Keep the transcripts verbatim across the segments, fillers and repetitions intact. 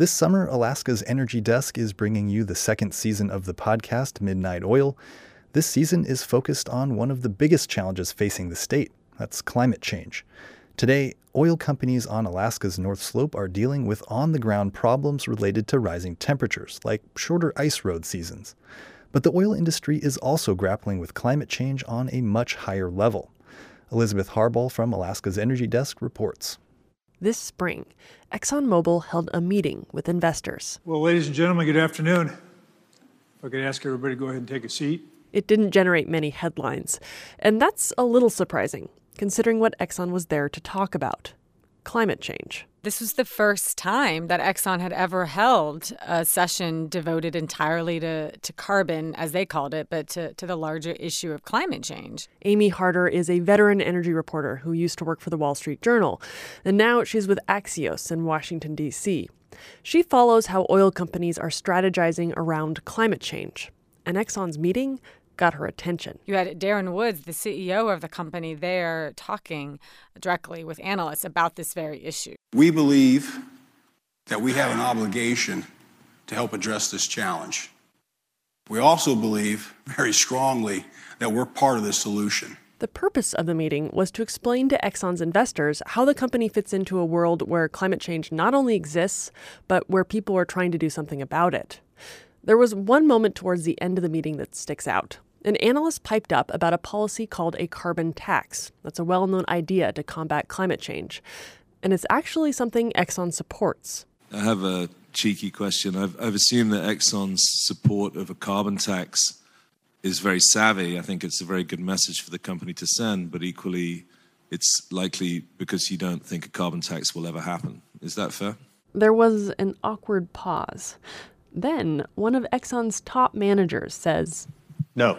This summer, Alaska's Energy Desk is bringing you the second season of the podcast, Midnight Oil. This season is focused on one of the biggest challenges facing the state. That's climate change. Today, oil companies on Alaska's North Slope are dealing with on-the-ground problems related to rising temperatures, like shorter ice road seasons. But the oil industry is also grappling with climate change on a much higher level. Elizabeth Harbaugh from Alaska's Energy Desk reports. This spring, ExxonMobil held a meeting with investors. Well, ladies and gentlemen, good afternoon. If I could ask everybody to go ahead and take a seat. It didn't generate many headlines, and that's a little surprising, considering what Exxon was there to talk about: climate change. This was the first time that Exxon had ever held a session devoted entirely to, to carbon, as they called it, but to, to the larger issue of climate change. Amy Harder is a veteran energy reporter who used to work for the Wall Street Journal, and now she's with Axios in Washington, D C. She follows how oil companies are strategizing around climate change, and Exxon's meeting got her attention. You had Darren Woods, the C E O of the company, there talking directly with analysts about this very issue. We believe that we have an obligation to help address this challenge. We also believe very strongly that we're part of the solution. The purpose of the meeting was to explain to Exxon's investors how the company fits into a world where climate change not only exists, but where people are trying to do something about it. There was one moment towards the end of the meeting that sticks out. An analyst piped up about a policy called a carbon tax. That's a well-known idea to combat climate change. And it's actually something Exxon supports. I have a cheeky question. I've, I've assumed that Exxon's support of a carbon tax is very savvy. I think it's a very good message for the company to send, but equally it's likely because you don't think a carbon tax will ever happen. Is that fair? There was an awkward pause. Then one of Exxon's top managers says, "No."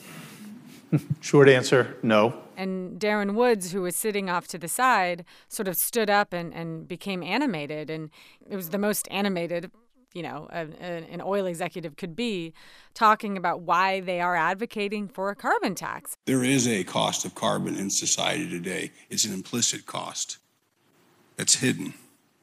Short answer, no. And Darren Woods, who was sitting off to the side, sort of stood up and, and became animated. And it was the most animated, you know, a, a, an oil executive could be, talking about why they are advocating for a carbon tax. There is a cost of carbon in society today. It's an implicit cost that's hidden.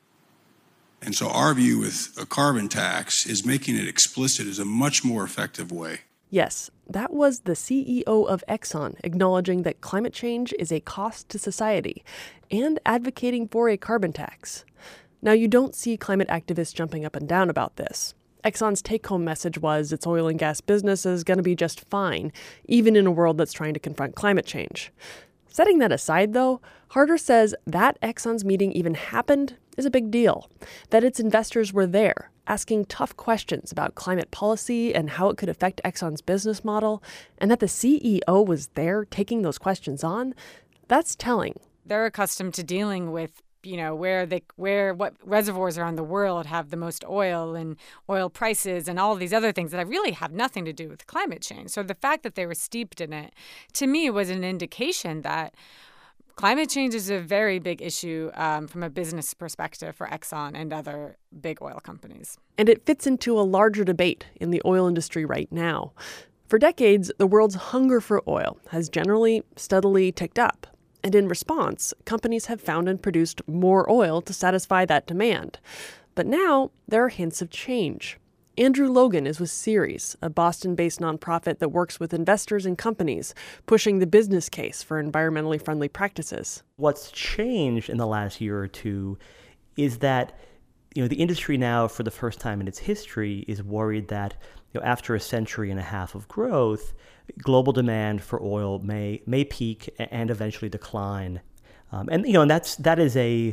And so our view with a carbon tax is making it explicit is a much more effective way. Yes, that was the C E O of Exxon acknowledging that climate change is a cost to society and advocating for a carbon tax. Now, you don't see climate activists jumping up and down about this. Exxon's take-home message was its oil and gas business is going to be just fine, even in a world that's trying to confront climate change. Setting that aside, though, Harder says that Exxon's meeting even happened is a big deal, that its investors were there, asking tough questions about climate policy and how it could affect Exxon's business model, and that the C E O was there taking those questions on. That's telling. They're accustomed to dealing with, you know, where they, where what reservoirs around the world have the most oil and oil prices and all of these other things that really have nothing to do with climate change. So the fact that they were steeped in it, to me, was an indication that climate change is a very big issue um, from a business perspective for Exxon and other big oil companies. And it fits into a larger debate in the oil industry right now. For decades, the world's hunger for oil has generally steadily ticked up. And in response, companies have found and produced more oil to satisfy that demand. But now there are hints of change. Andrew Logan is with Ceres, a Boston-based nonprofit that works with investors and companies, pushing the business case for environmentally friendly practices. What's changed in the last year or two is that, you know, the industry now, for the first time in its history, is worried that, you know, after a century and a half of growth, global demand for oil may may peak and eventually decline, um, and you know, and that's that is a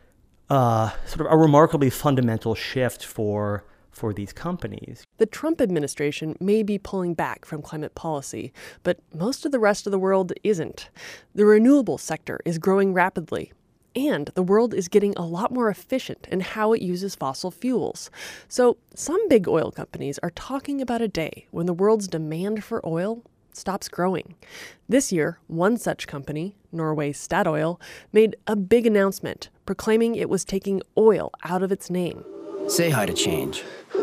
uh, sort of a remarkably fundamental shift for. for these companies. The Trump administration may be pulling back from climate policy, but most of the rest of the world isn't. The renewable sector is growing rapidly, and the world is getting a lot more efficient in how it uses fossil fuels. So some big oil companies are talking about a day when the world's demand for oil stops growing. This year, one such company, Norway's Statoil, made a big announcement proclaiming it was taking oil out of its name. Say hi to change.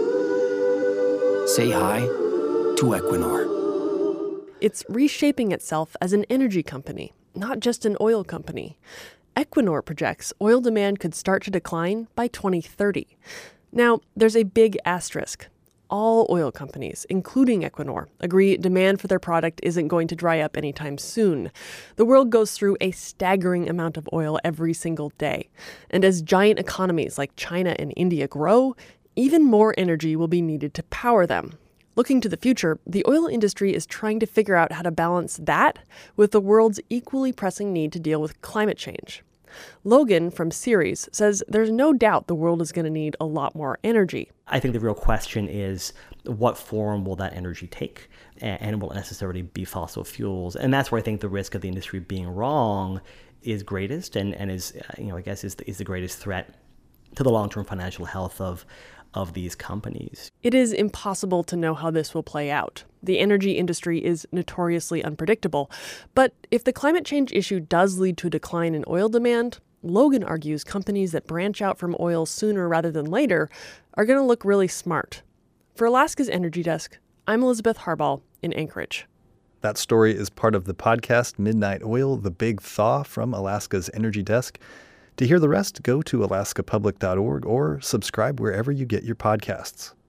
Say hi to Equinor. It's reshaping itself as an energy company, not just an oil company. Equinor projects oil demand could start to decline by twenty thirty. Now, there's a big asterisk. All oil companies, including Equinor, agree demand for their product isn't going to dry up anytime soon. The world goes through a staggering amount of oil every single day. And as giant economies like China and India grow, even more energy will be needed to power them. Looking to the future, the oil industry is trying to figure out how to balance that with the world's equally pressing need to deal with climate change. Logan from Ceres says there's no doubt the world is going to need a lot more energy. I think the real question is, what form will that energy take? And will it necessarily be fossil fuels? And that's where I think the risk of the industry being wrong is greatest and, and is, you know, I guess is the, is the greatest threat to the long-term financial health of of these companies. It is impossible to know how this will play out. The energy industry is notoriously unpredictable. But if the climate change issue does lead to a decline in oil demand, Logan argues companies that branch out from oil sooner rather than later are going to look really smart. For Alaska's Energy Desk, I'm Elizabeth Harbaugh in Anchorage. That story is part of the podcast Midnight Oil, The Big Thaw from Alaska's Energy Desk. To hear the rest, go to alaska public dot org or subscribe wherever you get your podcasts.